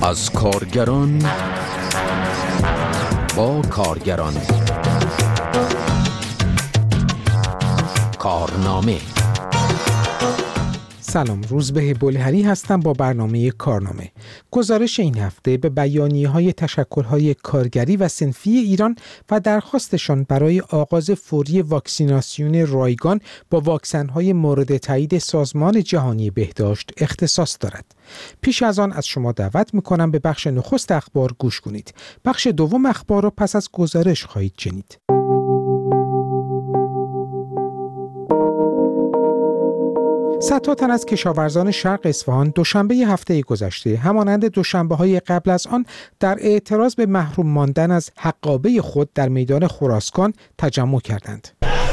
از کارگران با کارگران. کارنامه. سلام، روزبه بلهری هستم با برنامه کارنامه. گزارش این هفته به بیانیه‌های تشکل‌های کارگری و صنفی ایران و درخواستشان برای آغاز فوری واکسیناسیون رایگان با واکسن‌های مورد تایید سازمان جهانی بهداشت اختصاص دارد. پیش از آن از شما دعوت می‌کنم به بخش نخست اخبار گوش کنید. بخش دوم اخبار را پس از گزارش خواهید شنید. صدها تن از کشاورزان شرق اصفهان دوشنبه هفته گذشته همانند دوشنبه‌های قبل از آن در اعتراض به محروم ماندن از حقابه خود در میدان خراسکان تجمع کردند.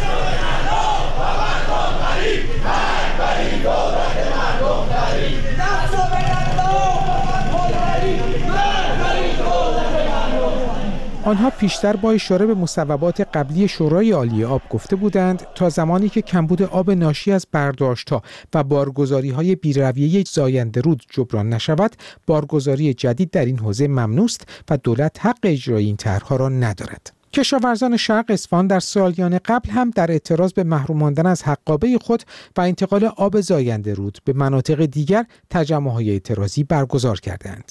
آنها پیشتر با اشاره به مصوبات قبلی شورای عالی آب گفته بودند تا زمانی که کمبود آب ناشی از برداشت‌ها و بارگذاری‌های بی‌رویه زاینده رود جبران نشود، بارگذاری جدید در این حوزه ممنوع است و دولت حق اجرای این طرح‌ها را ندارد. کشاورزان شرق اصفهان در سالیان قبل هم در اعتراض به محروم ماندن از حقابه خود و انتقال آب زاینده رود به مناطق دیگر تجمع‌های اعتراضی برگزار کردند.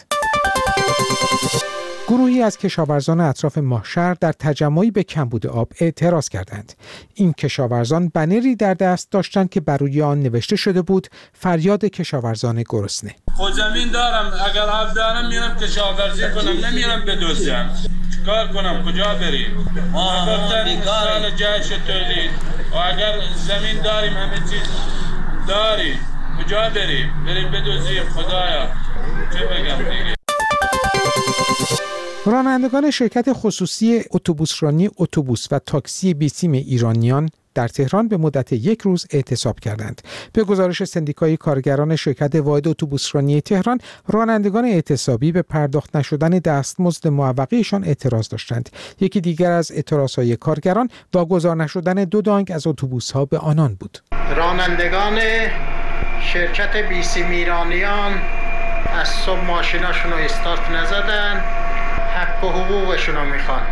گروهی از کشاورزان اطراف ماهشهر در تجمعی به کمبود آب اعتراض کردند. این کشاورزان بنری در دست داشتند که بر روی آن نوشته شده بود: فریاد کشاورزان گرسنه. خود زمین دارم، اگر آب دارم میرم کشاورزی کنم، نمیرم بدزدم. کار کنم، کجا بریم؟ ما سال جایش تولید و اگر زمین داریم، همه چیز داریم، کجا بریم بدزدیم؟ خدایا چه بگم دیگه. رانندگان شرکت خصوصی اتوبوسرانی اتوبوس و تاکسی بیسیم ایرانیان در تهران به مدت 1 روز اعتصاب کردند. به گزارش سندیکای کارگران شرکت واحد اتوبوسرانی تهران، رانندگان اعتصابی به پرداخت نشدن دستمزد معوقه‌شان اعتراض داشتند. یکی دیگر از اعتراضهای کارگران واگذار نشدن 2 دانگ از اتوبوس‌ها به آنان بود. رانندگان شرکت بیسیم ایرانیان از صبح ماشیناشون رو استارت نزدن، حق و حقوقشون رو میخوان.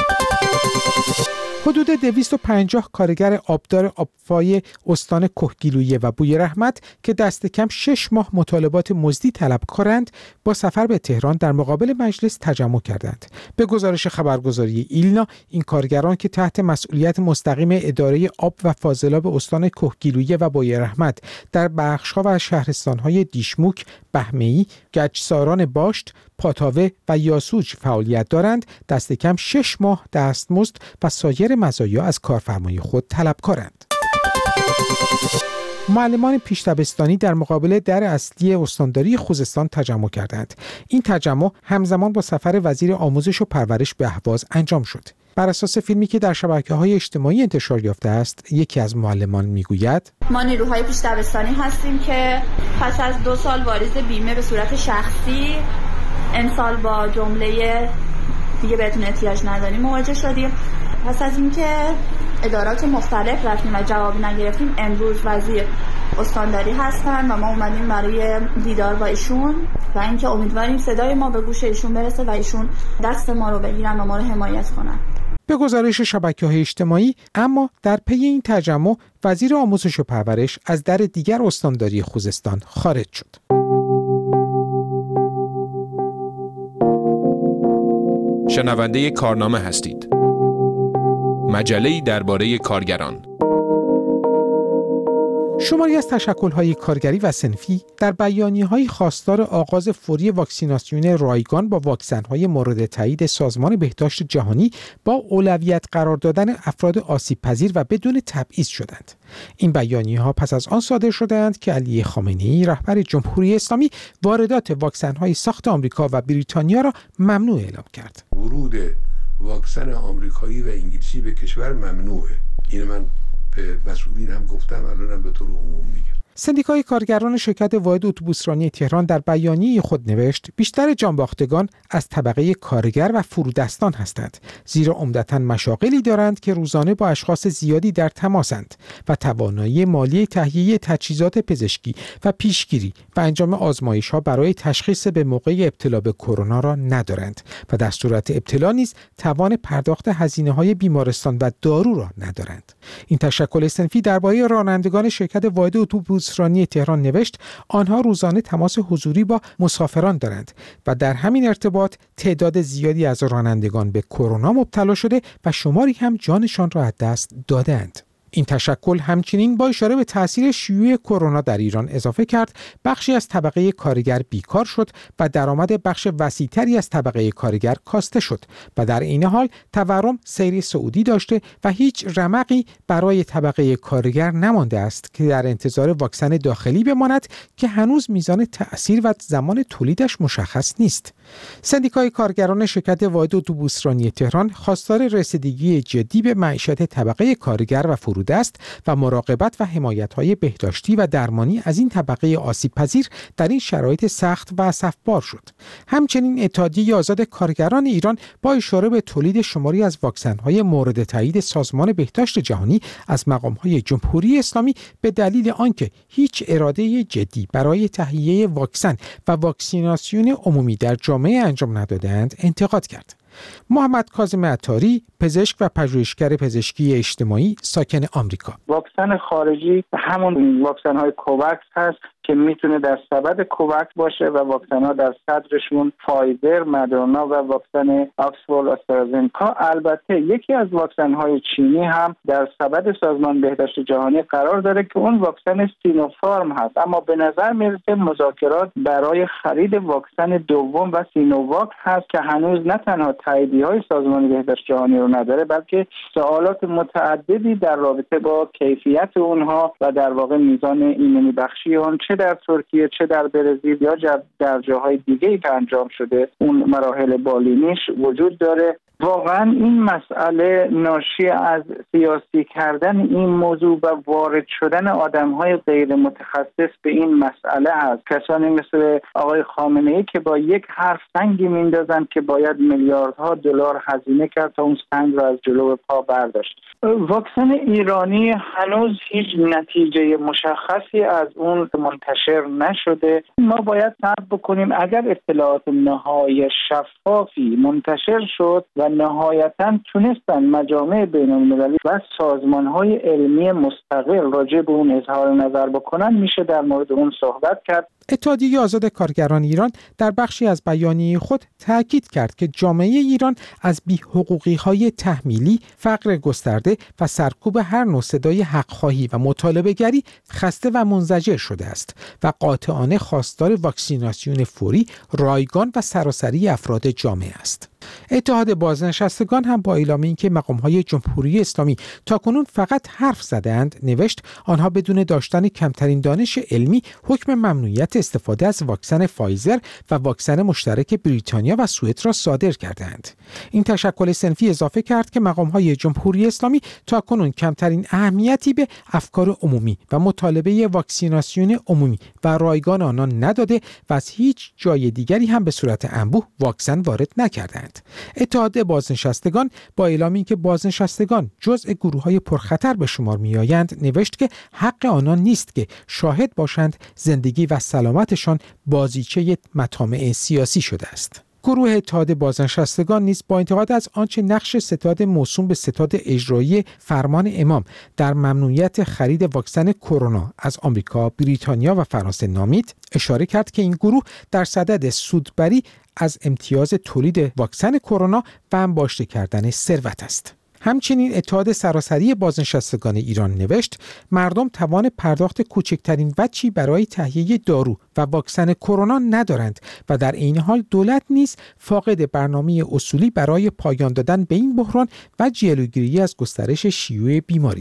حدود 250 کارگر آبدار آبفای استان کهگیلویه و بوی رحمت که دست کم 6 ماه مطالبات مزدی طلبکارند، با سفر به تهران در مقابل مجلس تجمع کردند. به گزارش خبرگزاری ایلنا، این کارگران که تحت مسئولیت مستقیم اداره آب و فاضلاب استان کهگیلویه و بوی رحمت در بخش‌ها و شهرستان‌های دیشموک، بهمه‌ای، گچساران باشت، پاتاوه و یاسوج فعالیت دارند، دست کم 6 ماه دستمزد و سایر مزایا از کارفرمای خود طلبکارند. معلمان پیش‌دبستانی در مقابل در اصلی استانداری خوزستان تجمع کردند. این تجمع همزمان با سفر وزیر آموزش و پرورش به اهواز انجام شد. بر اساس فیلمی که در شبکه‌های اجتماعی انتشار یافته است، یکی از معلمان میگوید: ما نیروهای پیش‌دبستانی هستیم که پس از 2 سال واریز بیمه به صورت شخصی امسال با جمله دیگه بهتون احتیاج نداریم مواجه شدیم. پس از اینکه ادارات مختلف رفتیم و جوابی نگرفتیم، امروز وزیر استانداری هستن و ما اومدیم برای دیدار با ایشون و اینکه امیدواریم صدای ما به گوش ایشون برسه و ایشون دست ما رو بگیرن و ما رو حمایت کنن. به گزارش شبکه‌های اجتماعی، اما در پی این تجمع وزیر آموزش و پرورش از در دیگر استانداری خوزستان خارج شد. شنونده کارنامه هستید. مجله‌ای درباره کارگران. شماری از تشکل‌های کارگری و صنفی در بیانیه‌های خواستار آغاز فوری واکسیناسیون رایگان با واکسن‌های مورد تایید سازمان بهداشت جهانی با اولویت قرار دادن افراد آسیب‌پذیر و بدون تبعیض شدند. این بیانیه‌ها پس از آن صادر شدند که علی خامنه‌ای رهبر جمهوری اسلامی واردات واکسن‌های ساخت آمریکا و بریتانیا را ممنوع اعلام کرد. ورود واکسن آمریکایی و انگلیسی به کشور ممنوعه. این من به مسئولین هم گفتم، الانم به طور عموم میگم. سندیکای کارگران شرکت واحد اتوبوسرانی تهران در بیانیه خود نوشت بیشتر جانباختگان از طبقه کارگر و فرودستان هستند، زیرا عمدتاً مشاغلی دارند که روزانه با اشخاص زیادی در تماسند و توانایی مالی تهیه تجهیزات پزشکی و پیشگیری و انجام آزمایش‌ها برای تشخیص به موقع ابتلا به کرونا را ندارند و در صورت ابتلا نیز توان پرداخت هزینه‌های بیمارستان و دارو را ندارند. این تشکل صنفی درباره رانندگان شرکت واحد اتوبوسرانی تهران نوشت آنها روزانه تماس حضوری با مسافران دارند و در همین ارتباط تعداد زیادی از رانندگان به کرونا مبتلا شده و شماری هم جانشان را از دست دادند. این تشکل همچنین با اشاره به تأثیر شیوع کرونا در ایران اضافه کرد بخشی از طبقه کارگر بیکار شد و درآمد بخش وسیع‌تری از طبقه کارگر کاسته شد و در این حال تورم سیر صعودی داشته و هیچ رمقی برای طبقه کارگر نمانده است که در انتظار واکسن داخلی بماند که هنوز میزان تأثیر و زمان تولیدش مشخص نیست. سندیکای کارگران شرکت واحد اتوبوسرانی تهران خواستار رسیدگی جدی به معیشت طبقه کارگر و فرودست و مراقبت و حمایت‌های بهداشتی و درمانی از این طبقه آسیب‌پذیر در این شرایط سخت و اسفبار شد. همچنین اتحادیه آزاد کارگران ایران با اشاره به تولید شماری از واکسن‌های مورد تایید سازمان بهداشت جهانی از مقام‌های جمهوری اسلامی به دلیل آنکه هیچ اراده جدی برای تهیه واکسن و واکسیناسیون عمومی در جامعه انجام ندادند انتقاد کرد. محمد کاظم عطاری، پزشک و پژوهشگر پزشکی اجتماعی ساکن آمریکا: واکسن خارجی همون واکسن های کووکس هست که میتونه در سبد کووکس باشه و واکسن ها در صدرشون فایزر، مدرنا و واکسن آکسفورد آسترازنکا. البته یکی از واکسن های چینی هم در سبد سازمان بهداشت جهانی قرار داره که اون واکسن سینوفارم هست، اما به نظر میرسه مذاکرات برای خرید واکسن دوم و سینوواک هست که هنوز نه تنها تاییدیه‌های سازمان بهداشت جهانی رو نداره بلکه سوالات متعددی در رابطه با کیفیت اونها و در واقع میزان ایمنی بخشی اون چه در ترکیه چه در برزیل یا در جاهای دیگه‌ای که انجام شده اون مراحل بالینیش وجود داره. واقعا این مسئله ناشی از سیاسی کردن این موضوع و وارد شدن آدم‌های غیر متخصص به این مسئله هست. کسانی مثل آقای خامنه‌ای که با یک حرف سنگی میندازن که باید میلیاردها دلار هزینه کرد تا اون سنگ را از جلو پا برداشت. واکسن ایرانی هنوز هیچ نتیجه مشخصی از اون منتشر نشده. ما باید صبر بکنیم اگر اطلاعات نهایی شفافی منتشر شد و نهایتاً تونستن مجامع بین‌المللی و سازمان‌های علمی مستقل راجع به اون اظهار نظر بکنن میشه در مورد اون صحبت کرد. اتحادیه آزاد کارگران ایران در بخشی از بیانیه خود تاکید کرد که جامعه ایران از بی‌حقوقی‌های تحمیلی، فقر گسترده و سرکوب هر نوع صدای حق‌خواهی و مطالبه‌گری خسته و منزجر شده است و قاطعانه خواستار واکسیناسیون فوری، رایگان و سراسری افراد جامعه است. اتحاد بازنشستگان هم با اعلام اینکه مقام‌های جمهوری اسلامی تاکنون فقط حرف زدند نوشت آنها بدون داشتن کمترین دانش علمی حکم ممنوعیت استفاده از واکسن فایزر و واکسن مشترک بریتانیا و سوئد را صادر کردند. این تشکل صنفی اضافه کرد که مقام‌های جمهوری اسلامی تاکنون کمترین اهمیتی به افکار عمومی و مطالبه واکسیناسیون عمومی و رایگان آنان نداده و از هیچ جای دیگری هم به صورت انبوه واکسن وارد نکردند. اتحاد بازنشستگان با اعلام اینکه بازنشستگان جزء گروه‌های پرخطر به شمار می‌آیند نوشت که حق آنان نیست که شاهد باشند زندگی و سلامتشان بازیچه مطامع سیاسی شده است. گروه اتحاد بازنشستگان نیز با انتقاد از آنچه نقش ستاد موسوم به ستاد اجرایی فرمان امام در ممنوعیت خرید واکسن کرونا از آمریکا، بریتانیا و فرانسه نامید، اشاره کرد که این گروه در صدد سودبری از امتیاز تولید واکسن کرونا و انباشته کردن ثروت است. همچنین اتحاد سراسری بازنشستگان ایران نوشت مردم توان پرداخت کوچکترین وجهی برای تهیه دارو و واکسن کرونا ندارند و در این حال دولت نیز فاقد برنامه اصولی برای پایان دادن به این بحران و جلوگیری از گسترش شیوع بیماری است.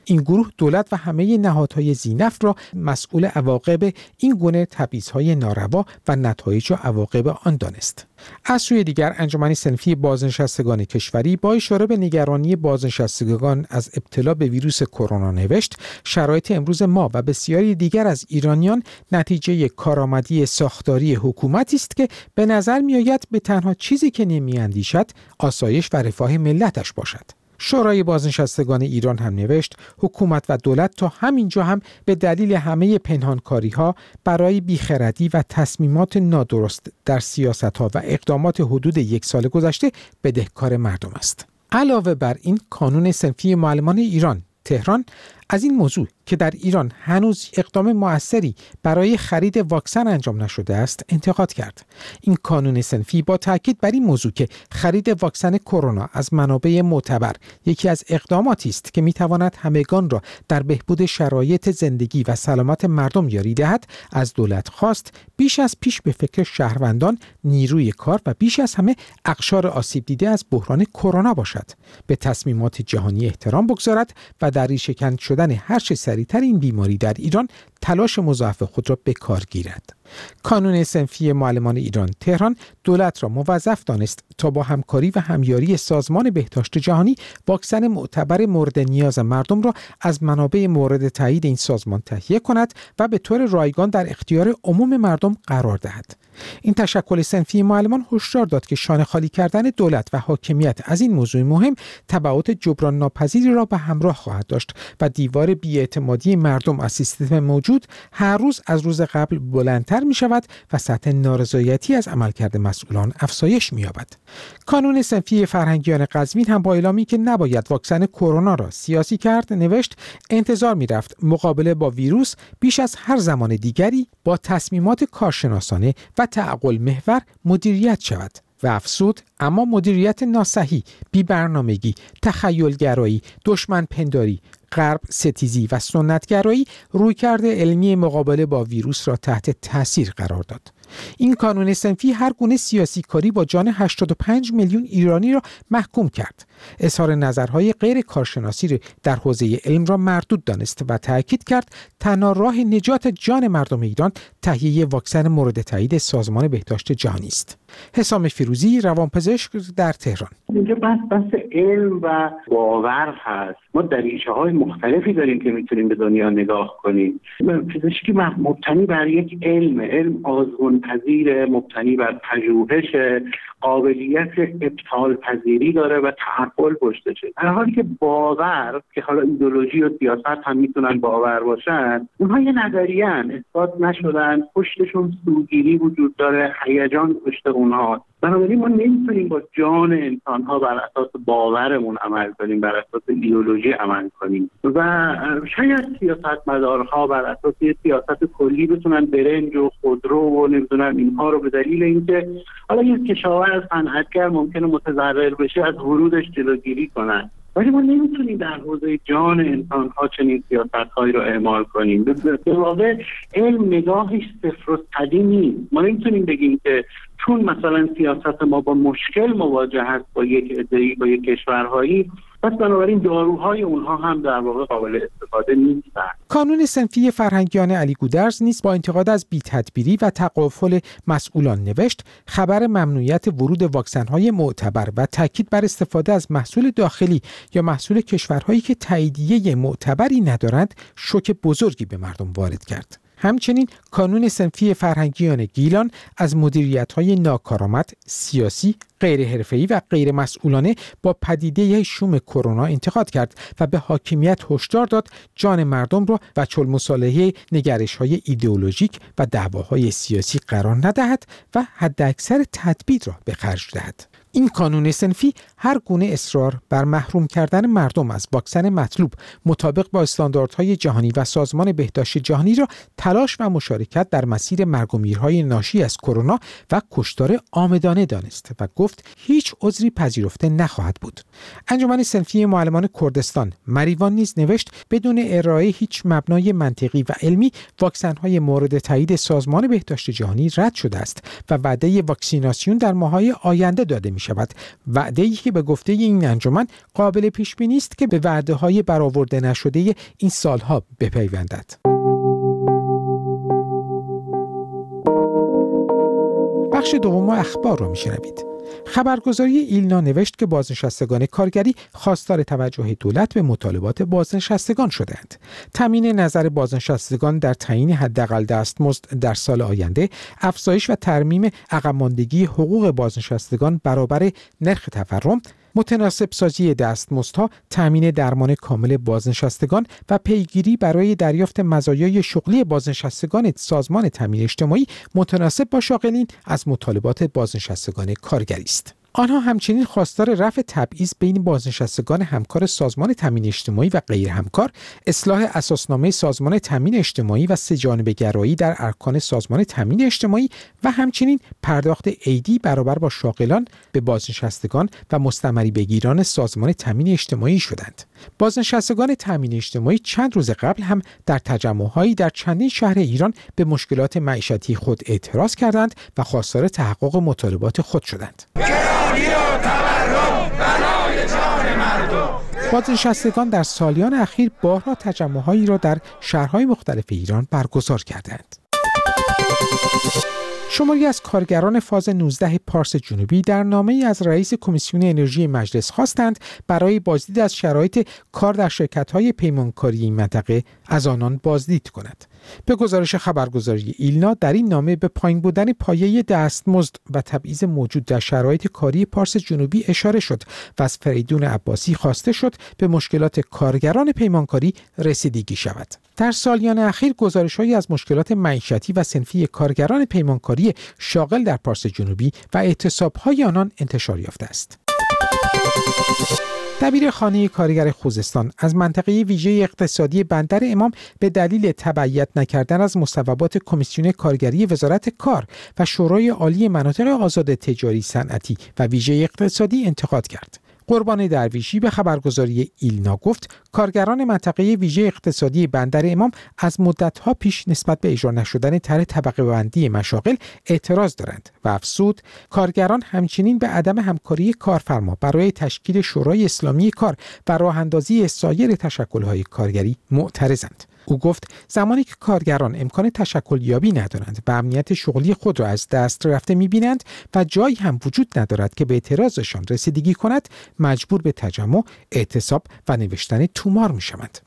این گروه دولت و همه نهادهای ذی‌نفع را مسئول عواقب این گونه تبعیض‌های ناروا و نتایج و عواقب آن دانست. از سوی دیگر انجمن صنفی بازنشستگان کشوری با اشاره به نگرانی بازنشستگان از ابتلا به ویروس کرونا نوشت: شرایط امروز ما و بسیاری دیگر از ایرانیان نتیجه کارآمدی ساختاری حکومتی است که به نظر می‌آید به تنها چیزی که نمی‌اندیشد آسایش و رفاه ملتش باشد. شورای بازنشستگان ایران هم نوشت: حکومت و دولت تا همینجا هم به دلیل همه پنهانکاری‌ها برای بیخردی و تصمیمات نادرست در سیاست‌ها و اقدامات حدود 1 سال گذشته بدهکار مردم است. علاوه بر این، کانون صنفی معلمان ایران تهران از این موضوع که در ایران هنوز اقدام مؤثری برای خرید واکسن انجام نشده است انتقاد کرد. این کانون صنفی با تاکید بر این موضوع که خرید واکسن کرونا از منابع معتبر یکی از اقداماتی است که میتواند همگان را در بهبود شرایط زندگی و سلامت مردم یاری دهد، از دولت خواست بیش از پیش به فکر شهروندان، نیروی کار و بیش از همه اقشار آسیب دیده از بحران کرونا باشد، به تصمیمات جهانی احترام بگذارد و در ریشه‌کن شدن هر چه سریعتر این بیماری در ایران تلاش مضاعف خود را به کار گیرد. کانون صنفی معلمان ایران تهران دولت را موظف دانست تا با همکاری و همیاری سازمان بهداشت جهانی واکسن معتبر مورد نیاز مردم را از منابع مورد تایید این سازمان تهیه کند و به طور رایگان در اختیار عموم مردم قرار دهد. این تشکل صنفی معلمان هشدار داد که شانه خالی کردن دولت و حاکمیت از این موضوع مهم تبعات جبران ناپذیری را به همراه خواهد داشت و دیوار بی‌اعتمادی مردم از سیستم موجود هر روز از روز قبل بلندتر می شود و سطح نارضایتی از عملکرد مسئولان افزایش می یابد. کانون صنفی فرهنگیان قزوین هم با اعلامی که نباید واکسن کرونا را سیاسی کرد نوشت: انتظار می رفت مقابله با ویروس بیش از هر زمان دیگری با تصمیمات کارشناسانه و تعقل محور مدیریت شود. و افزود: اما مدیریت ناصحیح، بی‌برنامگی، تخیل‌گرایی، دشمن پنداری، غرب ستیزی و سنت‌گرایی رویکرد علمی مقابله با ویروس را تحت تاثیر قرار داد. این کانون صنفی هر گونه سیاسی کاری با جان 85 میلیون ایرانی را محکوم کرد. اظهار نظرهای غیر کارشناسی را در حوزه علم را مردود دانست و تاکید کرد تنها راه نجات جان مردم ایران تهیه واکسن مورد تایید سازمان بهداشت جهانی است. حسام فیروزی، روانپزشک در تهران. اینجا بحث علم و باور هست. ما دریچه‌های مختلفی داریم که میتونیم به دنیا نگاه کنیم. پزشکی مبتنی بر یک علم آزمون‌پذیر، مبتنی بر پژوهش، قابلیت ابطال پذیری داره و تعقل پشتشه. در حالی که باور، که حالا ایدئولوژی و سیاست هم میتونن باور باشن، اونها یه نظریه‌ان، اثبات نشدن، پشتشون سوگیری وجود داره، هیجان پشت اونها. بنابراین ما نمیتونیم با جان انسان‌ها بر اساس باورمون عمل کنیم، بر اساس ایدئولوژی عمل کنیم و شاید سیاستمدارها بر اساس سیاست کلی بتونن برنج و خودرو و نمیدونن اینها رو به دلیل اینکه حالا یه کشاورز صنعتگر ممکنه متضرر بشه از ورودش جلوگیری کنن. ولی ما نمیتونیم در حوزه جان انسان‌ها چنین سیاست‌هایی رو اعمال کنیم. به واقع علم نگاهش صفر و صدی نیست. ما نمیتونیم بگیم که چون مثلا سیاست ما با مشکل مواجه هست با یک عده‌ای، با یک کشورهایی، پس بنابراین داروهای اونها هم در واقع قابل استفاده نیستن. کانون صنفی فرهنگیان علی گودرز نیز با انتقاد از بی‌تدبیری و تغافل مسئولان نوشت: خبر ممنوعیت ورود واکسن‌های معتبر و تاکید بر استفاده از محصول داخلی یا محصول کشورهایی که تاییدیه معتبری ندارند شوک بزرگی به مردم وارد کرد. همچنین کانون صنفی فرهنگیان گیلان از مدیریت‌های ناکارآمد، سیاسی، غیر حرفه‌ای و غیر مسئولانه با پدیده شوم کرونا انتقاد کرد و به حاکمیت هشدار داد جان مردم را و چالمصالحه نگرش‌های ایدئولوژیک و دعواهای سیاسی قرار ندهد و حداکثر تدبیر را به خرج دهد. این کانون صنفی هر گونه اصرار بر محروم کردن مردم از واکسن مطلوب مطابق با استانداردهای جهانی و سازمان بهداشت جهانی را تلاش و مشارکت در مسیر مرگ و میرهای ناشی از کرونا و کشتار عامدانه دانست و گفت هیچ عذری پذیرفته نخواهد بود. انجمن صنفی معلمان کردستان مریوان نیز نوشت: بدون ارائه هیچ مبنای منطقی و علمی واکسن‌های مورد تایید سازمان بهداشت جهانی رد شده است و وعده واکسیناسیون در ماه‌های آینده داده می شود. وعده‌ای که به گفته این انجمن قابل پیش بینی است که به وعده‌های برآورده نشده این سالها بپیوندد. بخش دوم اخبار رو میشنوید. خبرگزاری ایلنا نوشت که بازنشستگان کارگری خواستار توجه دولت به مطالبات بازنشستگان شدند. تامین نظر بازنشستگان در تعیین حداقل دستمزد در سال آینده، افزایش و ترمیم عقب ماندگی حقوق بازنشستگان برابر نرخ تورم، متناسب سازی دستمزدها، تامین درمان کامل بازنشستگان و پیگیری برای دریافت مزایای شغلی بازنشستگان سازمان تامین اجتماعی متناسب با شاغلین از مطالبات بازنشستگان کارگری است. آنها همچنین خواستار رفع تبعیض بین بازنشستگان همکار سازمان تامین اجتماعی و غیر همکار، اصلاح اساسنامه سازمان تامین اجتماعی و سه‌جانبه گرایی در ارکان سازمان تامین اجتماعی و همچنین پرداخت عیدی برابر با شاغلان به بازنشستگان و مستمری بگیران سازمان تامین اجتماعی شدند. بازنشستگان تامین اجتماعی چند روز قبل هم در تجمع‌هایی در چندین شهر ایران به مشکلات معیشتی خود اعتراض کردند و خواستار تحقق مطالبات خود شدند. بازنشستگان در سالیان اخیر بارها تجمع‌هایی را در شهرهای مختلف ایران برگزار کردند. شماری از کارگران فاز 19 پارس جنوبی در نامه‌ای از رئیس کمیسیون انرژی مجلس خواستند برای بازدید از شرایط کار در شرکت‌های پیمانکاری این منطقه از آنان بازدید کند. به گزارش خبرگزاری ایلنا، در این نامه به پایین بودن پایه دستمزد و تبعیض موجود در شرایط کاری پارس جنوبی اشاره شد و از فریدون عباسی خواسته شد به مشکلات کارگران پیمانکاری رسیدگی شود. در سالیان اخیر گزارش‌هایی از مشکلات معیشتی و صنفی کارگران پیمانکاری شاغل در پارس جنوبی و اعتصاب‌های آنان انتشار یافته است. دبیر خانه کارگر خوزستان از منطقه ویژه اقتصادی بندر امام به دلیل تبعیت نکردن از مصوبات کمیسیون کارگری وزارت کار و شورای عالی مناطق آزاد تجاری صنعتی و ویژه اقتصادی انتقاد کرد. قربان درویشی به خبرگزاری ایلنا گفت کارگران منطقه ویژه اقتصادی بندر امام از مدت‌ها پیش نسبت به اجرا نشدن طرح طبقه بندی مشاغل اعتراض دارند و افزود کارگران همچنین به عدم همکاری کارفرما برای تشکیل شورای اسلامی کار و راه‌اندازی سایر تشکل‌های کارگری معترضند. او گفت زمانی که کارگران امکان تشکل یابی ندارند و امنیت شغلی خود را از دست رفته می‌بینند و جایی هم وجود ندارد که به اعتراضشان رسیدگی کند، مجبور به تجمع، اعتصاب و نوشتن تومار می‌شوند.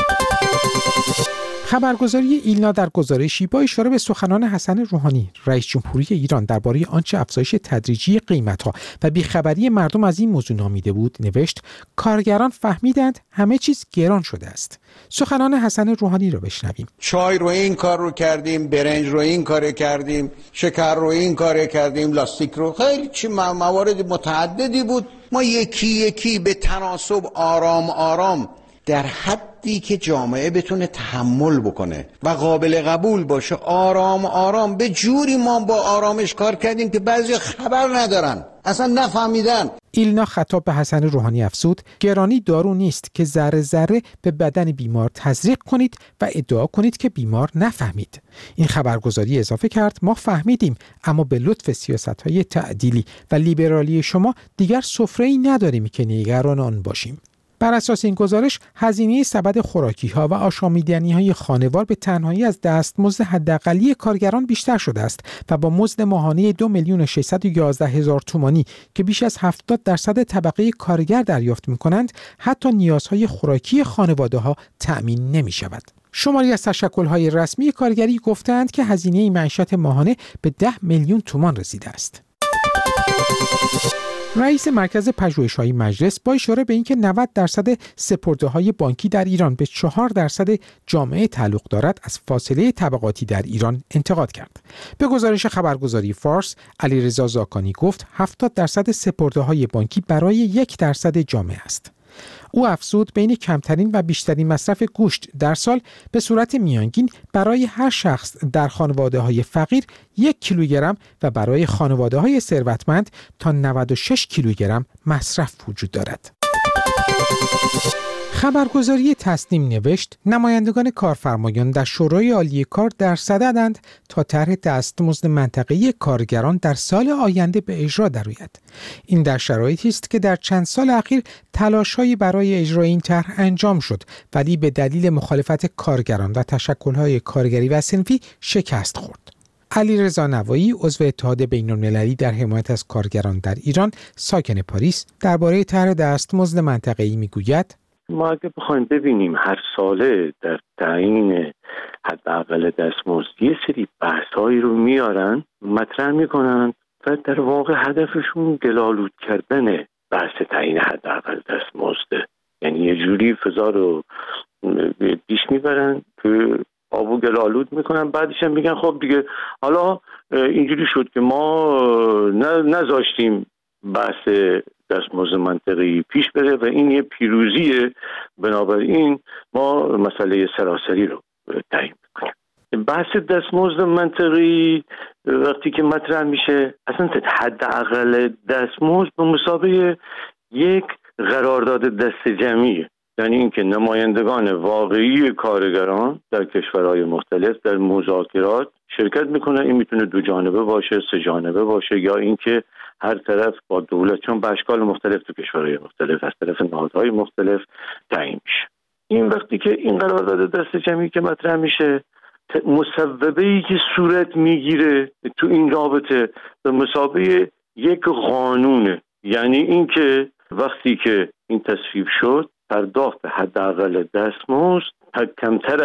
خبرگزاری ایلنا در گزارشی با اشاره به سخنان حسن روحانی رئیس جمهوری ایران درباره آنچه افزایش تدریجی قیمت‌ها و بیخبری مردم از این موضوع نامیده بود نوشت کارگران فهمیدند همه چیز گران شده است. سخنان حسن روحانی را بشنویم. چای رو این کار رو کردیم، برنج رو این کار کردیم، شکر رو این کار کردیم، لاستیک رو، خیلی چی موارد متعددی بود. ما یکی یکی به تناسب آرام آرام در حدی که جامعه بتونه تحمل بکنه و قابل قبول باشه آرام آرام به جوری ما با آرامش کار کردیم که بعضی خبر ندارن، اصلا نفهمیدن. ایلنا خطاب به حسن روحانی افزود گرانی دارو نیست که ذره ذره به بدن بیمار تزریق کنید و ادعا کنید که بیمار نفهمید. این خبرگزاری اضافه کرد ما فهمیدیم، اما به لطف سیاست‌های تعدیلی و لیبرالی شما دیگر سفره‌ای نداریم که نگران آن باشیم. بر اساس این گزارش هزینه سبد خوراکی‌ها و آشامیدنی‌های خانوار به تنهایی از دستمزد حداقلی کارگران بیشتر شده است و با مزد ماهانه 2,611,000 تومانی که بیش از 70% طبقه کارگر دریافت می‌کنند، حتی نیازهای خوراکی خانواده‌ها تأمین نمی‌شود. شماری از تشکل‌های رسمی کارگری گفتند که هزینه معیشت ماهانه به 10 میلیون تومان رسیده است. رئیس مرکز پژوهش‌های مجلس با اشاره به اینکه 90% سپرده‌های بانکی در ایران به 4% جامعه تعلق دارد، از فاصله طبقاتی در ایران انتقاد کرد. به گزارش خبرگزاری فارس، علیرضا زاکانی گفت 70% سپرده‌های بانکی برای 1% جامعه است. او افزود بین کمترین و بیشترین مصرف گوشت در سال به صورت میانگین برای هر شخص در خانواده‌های فقیر 1 کیلوگرم و برای خانواده‌های ثروتمند تا 96 کیلوگرم مصرف وجود دارد. خبرگزاری تصنیم نوشت نمایندگان کارفرمایان در شورای عالی کار در صددند تا طرح دستمزد منطقه‌ای کارگران در سال آینده به اجرا درآید. این در شرایطی است که در چند سال اخیر تلاش‌هایی برای اجرای این طرح انجام شد ولی به دلیل مخالفت کارگران و تشکل‌های کارگری و صنفی شکست خورد. علیرضا نوایی عضو اتحاد بین‌المللی در حمایت از کارگران در ایران ساکن پاریس درباره طرح دستمزد منطقه‌ای میگوید: ما اگه بخوایم ببینیم هر ساله در تعیین حداقل دستمزد یه سری بحث‌هایی رو میارن مطرح میکنن و در واقع هدفشون گل‌آلود کردن بحث تعیین حداقل دستمزد، یعنی یه جوری فضا رو پیش میبرن که آبو گل‌آلود میکنن، بعدش هم میگن خب دیگه حالا اینجوری شد که ما نذاشتیم بحث دستمزد منطقه‌ای پیش بره و این یه پیروزیه، بنابراین ما مسئله سراسری رو تعیین میکنیم. بحث دستمزد منطقه‌ای وقتی که مطرح میشه اصلا حداقل دستمزد به مثابه یک قرارداد دست جمعیه، یعنی اینکه نمایندگان واقعی کارگران در کشورهای مختلف در مذاکرات شرکت میکنه. این میتونه 2 جانبه باشه، 3 جانبه باشه، یا اینکه هر طرف با دولت، چون به اشکال مختلف تو کشورهای مختلف از طرف نهادهای مختلف تعیین میشه. این وقتی که این قرارداد دست جمعی که مطرح میشه، مصوبه‌ای که صورت میگیره تو این رابطه به مثابه یک قانونه، یعنی اینکه وقتی که این تصویب شد پرداخت حداقل دستمزد کمتر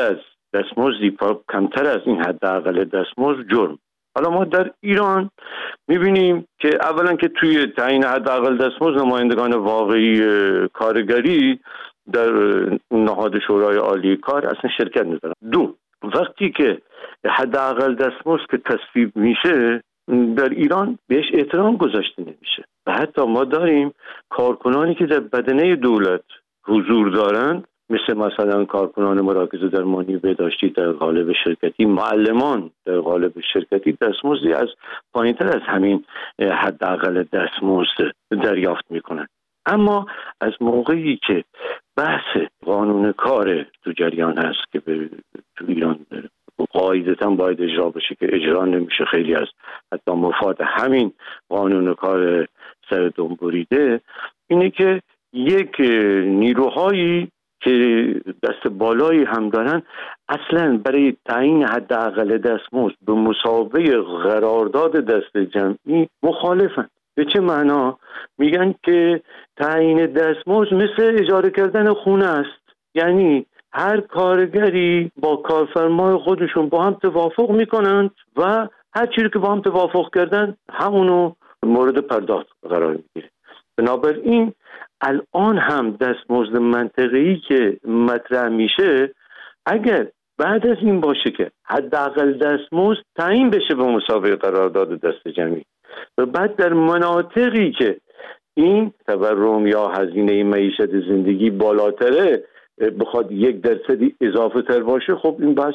از این حداقل دستمزد جرم. حالا ما در ایران میبینیم که اولا که توی تعیین حداقل دستمزد نمایندگان واقعی کارگری در نهاد شورای عالی کار اصلا شرکت ندارن. 2 وقتی که حداقل دستمزد که تصویب میشه در ایران بهش احترام گذاشته نمیشه و حتی ما داریم کارکنانی که در بدنه دولت حضور دارند، مثلا کارکنان مراکز درمانی بهداشتی در قالب شرکتی، معلمان در قالب شرکتی، دستمزدی از پایینتر از همین حداقل دستمزد دریافت میکنن. اما از موقعی که بحث قانون کار تو جریان هست که تو ایران قاعدتاً باید اجرا بشه که اجرا نمیشه، خیلی از حتی مفاد همین قانون کار سر دم بریده، اینه که یک نیروهایی که دست بالایی هم دارن اصلا برای تعیین حداقل دستمزد به مثابه قرارداد دست جمعی مخالفن. به چه معنا؟ میگن که تعیین دستمزد مثل اجاره کردن خونه است، یعنی هر کارگری با کارفرمای خودشون با هم توافق میکنند و هر چیزی که با هم توافق کردن همونو مورد پرداخت قرار میگیره. بنابراین الان هم دستمزد منطقه‌ای که مطرح میشه اگر بعد از این باشه که حداقل دستمزد تعیین بشه به مسابقه قرارداد دست جمعی و بعد در مناطقی که این تورم یا هزینه معیشت زندگی بالاتره بخواد 1% اضافه تر باشه، خب این بحث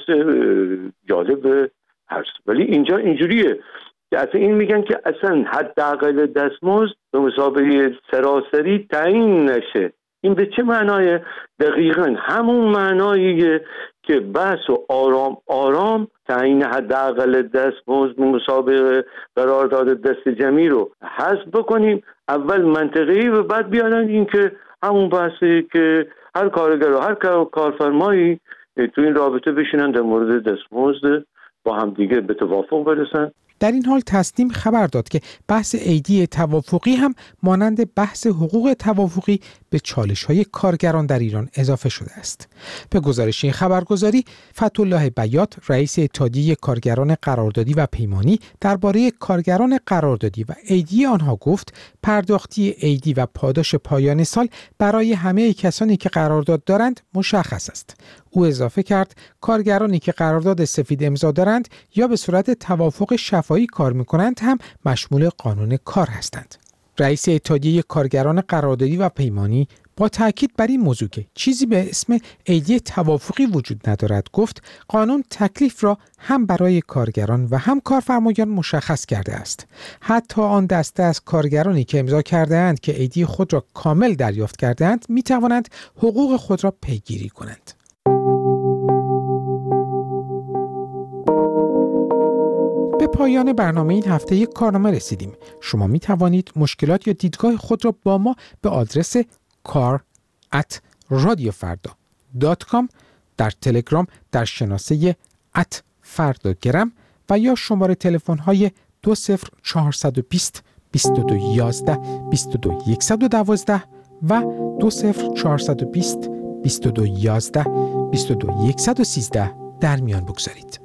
جالب هست. ولی اینجا اینجوریه که اصلا این میگن که اصلا حداقل دستمزد به مسابقه سراسری تعیین نشه. این به چه معنای؟ دقیقاً همون معناییه که بحث و آرام تعیین حداقل دستمزد به مسابقه قرارداد دست جمعی رو حذف بکنیم، اول منطقی و بعد بیانن این که همون بحثی که هر کارگر و هر کارفرمایی تو این رابطه بشینن در مورد دستمزد با هم دیگه به توافق برسن. در این حال تصنیم خبر داد که بحث عیدی توافقی هم مانند بحث حقوق توافقی به چالش‌های کارگران در ایران اضافه شده است. به گزارش این خبرگزاری، فتح‌الله بیات، رئیس اتحادیه کارگران قراردادی و پیمانی، درباره کارگران قراردادی و عیدی آنها گفت پرداختی عیدی و پاداش پایان سال برای همه کسانی که قرارداد دارند مشخص است. او اضافه کرد کارگرانی که قرارداد سفید امضا دارند یا به صورت توافق شفاهی کار می‌کنند هم مشمول قانون کار هستند. رئیس اتحادیه کارگران قراردادی و پیمانی با تاکید بر این موضوع که چیزی به اسم ایدی توافقی وجود ندارد گفت قانون تکلیف را هم برای کارگران و هم کارفرمایان مشخص کرده است. حتی آن دسته از کارگرانی که امضا کرده‌اند که ایدی خود را کامل دریافت کرده‌اند می توانند حقوق خود را پیگیری کنند. به پایان برنامه این هفته یک کارنامه رسیدیم. شما می توانید مشکلات یا دیدگاه خود را با ما به آدرس kar@radiofarda.com در تلگرام در شناسه @fardagram و یا شماره تلفن های 20420 2211 22112 و 20420 2211 22113 در میان بگذارید.